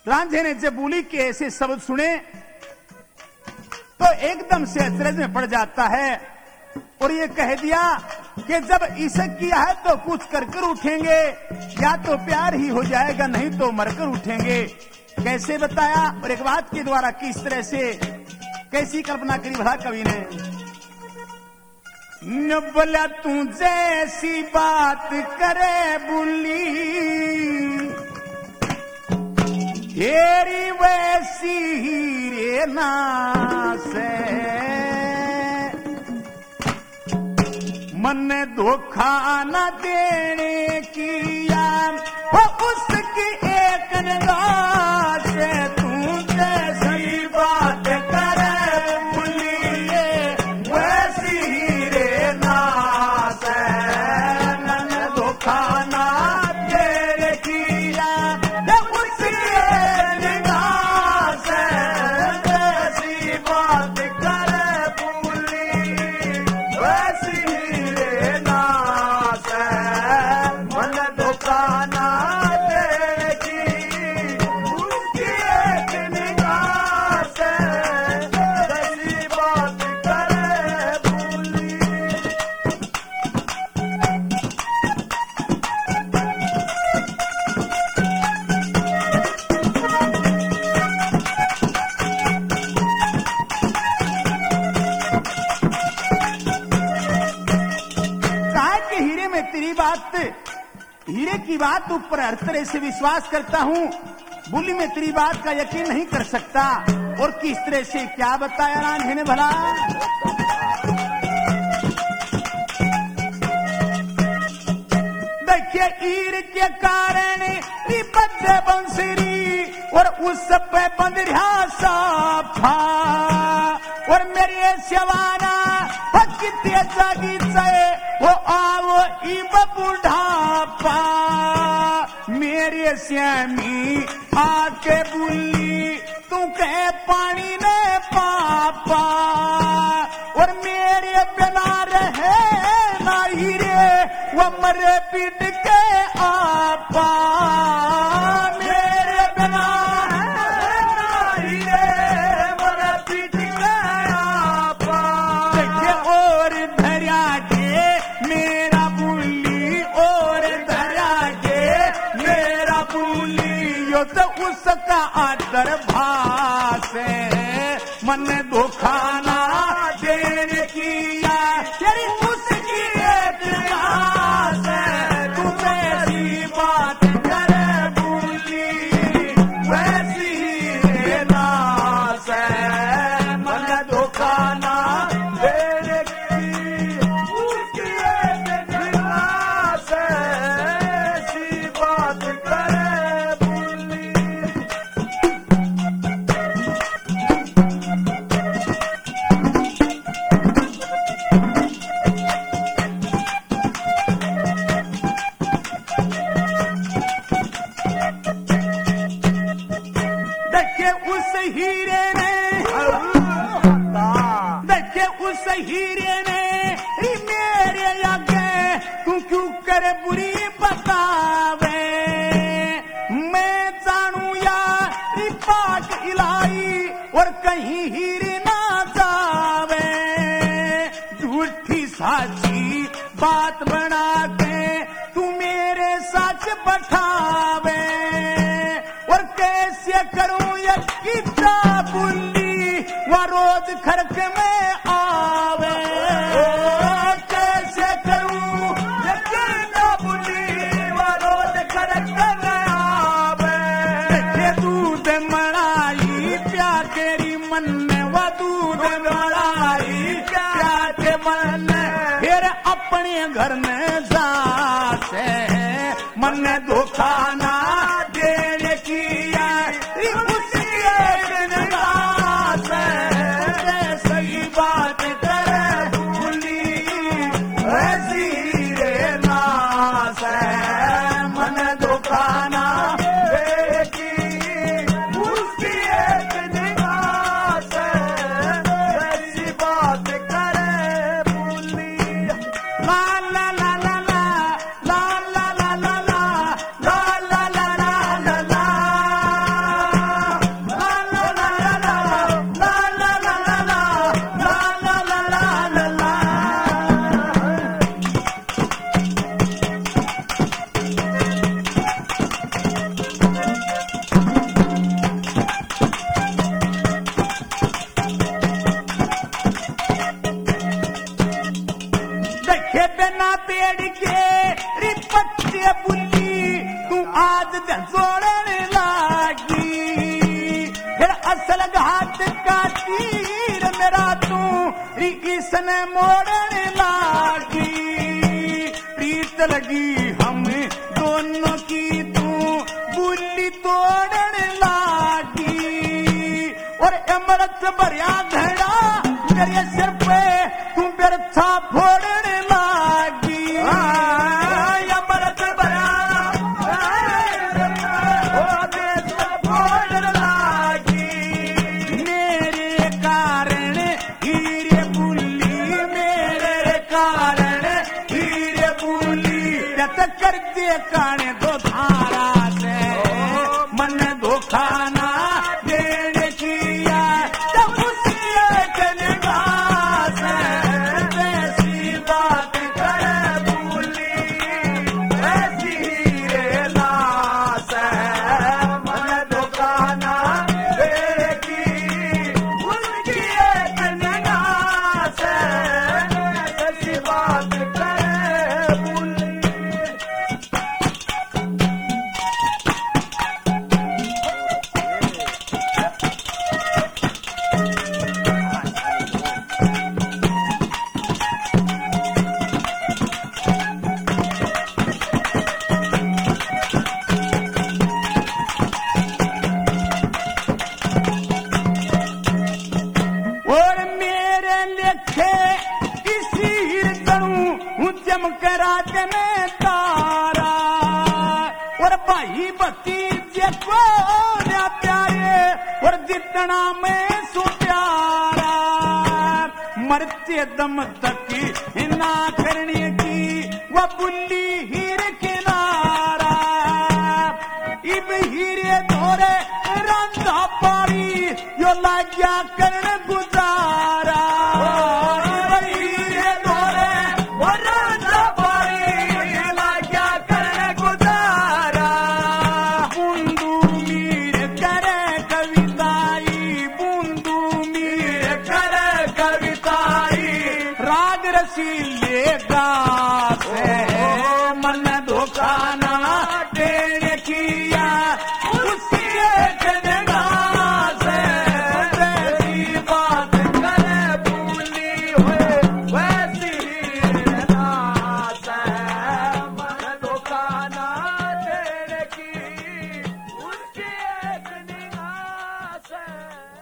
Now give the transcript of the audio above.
रांझे ने जब बोली के ऐसे शब्द सुने तो एकदम से अचरज में पड़ जाता है और ये कह दिया कि जब इसे किया है तो कुछ कर उठेंगे, या तो प्यार ही हो जाएगा नहीं तो मरकर उठेंगे। कैसे बताया और एक बात के द्वारा किस तरह से कैसी कल्पना करी भला कवि ने। न बोला तू जैसी बात करे बुली, तेरी वैसी रे नास मन धोखा न देने की यार वो उसकी एक निगाह से तू जैसी बात करे बुलिए वैसी रे नास मन धोखा न देने की यार उसकी एक निगाह से जैसी बात करे बुली वैसी हीरे की बात ऊपर हर तरह से विश्वास करता हूँ, बुली में तेरी बात का यकीन नहीं कर सकता। और किस तरह से क्या बताया रांझे ने भला। देखिए ईर के कारण बजे बंसरी और उस पे बंदरिया साफा और मेरे सेवाना कितने जागी से वो आओ इब बुढ़ापा मेरे श्यामी आके बुली तू कहे पानी ने पापा और मेरे बिना रहे ना हीरे वो मरे पीट के आपा मेरे बिना है ना हीरे मरे पीट के आपा। देखिए और धैर्य के मेरा बुली और धैर्य के मेरा बुली यो तो उसका आदर भास है मन धोखा ना देने की तेरी उसकी एक आस है तू मेरी बात करे बुली वैसी रे नास है मन धोखा ना देने की उसकी एक आस है ऐसी बात करे बुली। देखिए उस हीरे ने देखिए उस हीरे ने मेरे आगे तू क्यों करे बुरी बतावे मैं जानू यार पाक इलाई और कहीं हीरे ना जावे झूठी साची बात बना के तू मेरे सच बैठावे और कैसे करूं ये कितना बुली वो रोज खर्च में आवे कैसे करूं ये कितना बुली वो रोज खर्च में आवे। ये दूध मलाई प्यार तेरी मन में वो दूध मलाई प्यार के मन फिर अपने घर में जाते मन में धोखा ना देने की सही बात करे बुली वैसी रे नास है मन धोखा ना देगी उसकी एक निगाह से ऐसी बात करे बुली। ला ला ला असल घाट का तीर मेरा तू इसने मोड़ने लागी प्रीत लगी हम दोनों की तू बुल्ली तोड़ने लागी और अमृत भरिया घड़ा मेरे सिर पे तू व्यर्था फोड़ने लागी अमृत भरिया फोड़ने लागी मेरे कारण हीरे बुल्ली मेरे कारण हीरे बुल्ली जत करते काने दो धारा से मन धोखा ना देने किया जब उसी चलेगा से ऐसी बात करे बुल्ली ऐसी हीरे लाश मन धोखा ना देगी उसकी चलेगा से ऐसी बात करे बुल्ली और मेरे लेखे इसी हिरदणू चमकरा में तारा और भाई भतीजे को ना प्यारे और जितना मैं सो प्यारा मरते दम तक ना करने की वह बुल्ली हीर किनारा इब हीरे धोरे रंधा पारी यो लाग्या करण गुजारा हीरे धोरे वो रंधा पारी यो लाग्या करण गुजारा बूंदू मीर करे कविताई बूंदू मीर करे कविताई राग रसीली